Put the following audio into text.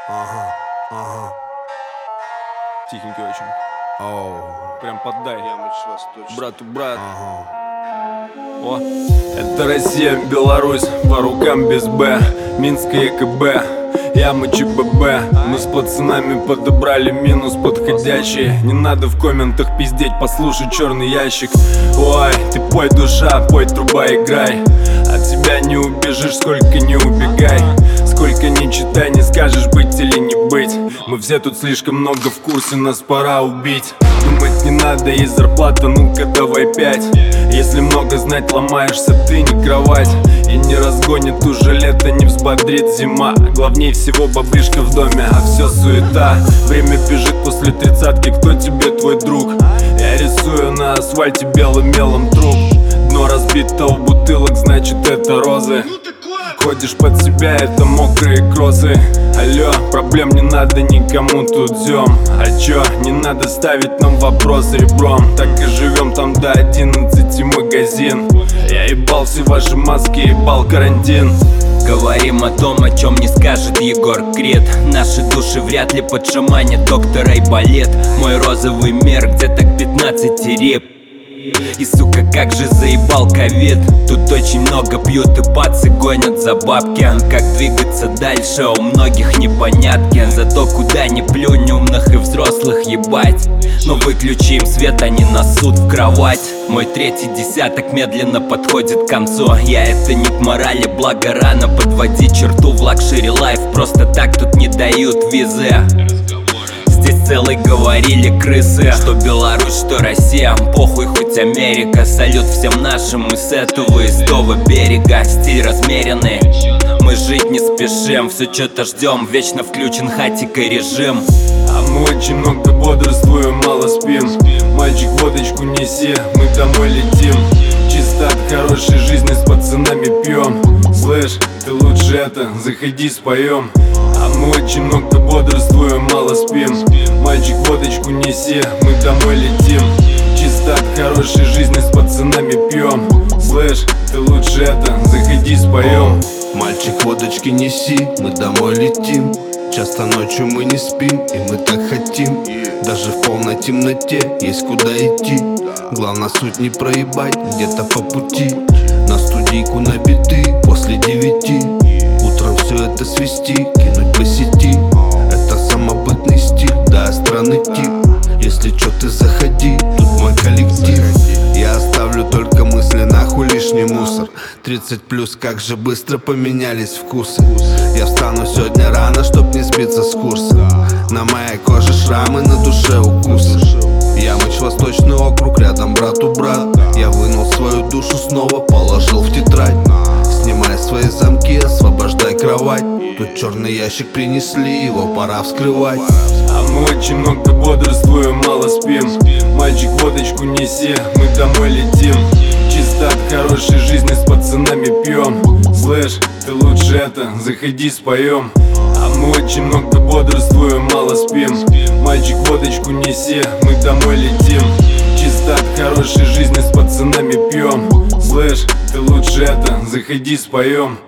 Ага, ага. Тихенький очень. Оу. Прям поддай. Брату брат. Ага. О. Это Россия, Беларусь, по рукам без Б. Минск и ЕКБ, яма ЧББ. Мы с пацанами подобрали минус подходящий. Не надо в комментах пиздеть, послушай черный ящик. Ой, ты пой, душа, пой, труба, играй. От тебя не убежишь, сколько не убегай. Сколько не читай, не скажешь быть или не быть. Мы все тут слишком много в курсе, нас пора убить. Думать не надо, есть зарплата, ну-ка давай 5. Если много знать, ломаешься ты, не кровать. И не разгонит уже лето, не взбодрит зима. Главней всего баблишка в доме, а все суета. Время бежит после тридцатки, кто тебе твой друг? Я рисую на асфальте белым мелом труп. Дно разбито у бутылок, значит это розы. Ходишь под себя, это мокрые кроссы. Алло, проблем не надо никому тут зем. А чё, не надо ставить нам вопрос ребром. Так и живем там до 11 магазин. Я ебал все ваши маски, ебал карантин. Говорим о том, о чем не скажет Егор Крид. Наши души вряд ли подшаманят доктора и балет. Мой розовый мир где-то к 15 реп. И сука, как же заебал ковид. Тут очень много пьют и пацы гонят за бабки. Как двигаться дальше, у многих непонятки. Зато куда ни плюнь, умных и взрослых ебать. Но выключи им свет, они насут в кровать. Мой третий десяток медленно подходит к концу. Я это не к морали, благо рано подводить черту в лакшери лайф. Просто так тут не дают визы. Здесь целый говорили крысы. Что Беларусь, что Россия, похуй хоть Америка. Салют всем нашим, мы с этого истого берега. Стиль размеренный, мы жить не спешим. Все что-то ждем, вечно включен хатика режим. А мы очень много бодрствуем, мало спим. Мальчик, водочку неси, мы домой летим. Чисто от хорошей жизни с пацанами пьем. Слышь, ты лучше это, заходи споем. А мы очень много бодрствуем, мало спим. Мальчик, водочку неси, мы домой летим. Чисто от хорошей жизни с пацанами пьем. Слышь, ты лучше это, заходи споем. Мальчик, водочки неси, мы домой летим. Часто ночью мы не спим, и мы так хотим. Даже в полной темноте есть куда идти. Главное суть не проебать где-то по пути. На студийку на биты после 9. Утром все это свести, кинуть по сети. Это самобытный стиль, да, странный тип. Если чё, ты заходи, тут мой коллектив. Я оставлю только мысли, нахуй лишний мусор. 30+, как же быстро поменялись вкусы. Я встану сегодня рано, чтоб не сбиться с курса. На моей коже шрамы, на душе укусы. Ямыч, Восточный округ, рядом брату брат. Я вынул свою душу снова, положил в тетрадь. Снимай свои замки, освобождай кровать. Тут черный ящик принесли, его пора вскрывать. А мы очень много бодрствуем, мало спим. Мальчик, водочку неси, мы домой летим. Чисто от хорошей жизни с пацанами пьем. Слышь, ты лучше это, заходи споем. А мы очень много бодрствуем, мало спим. Мальчик, водочку неси, мы домой летим. Чисто от хорошей жизни с пацанами пьем. Слышь, ты лучше это, заходи споем.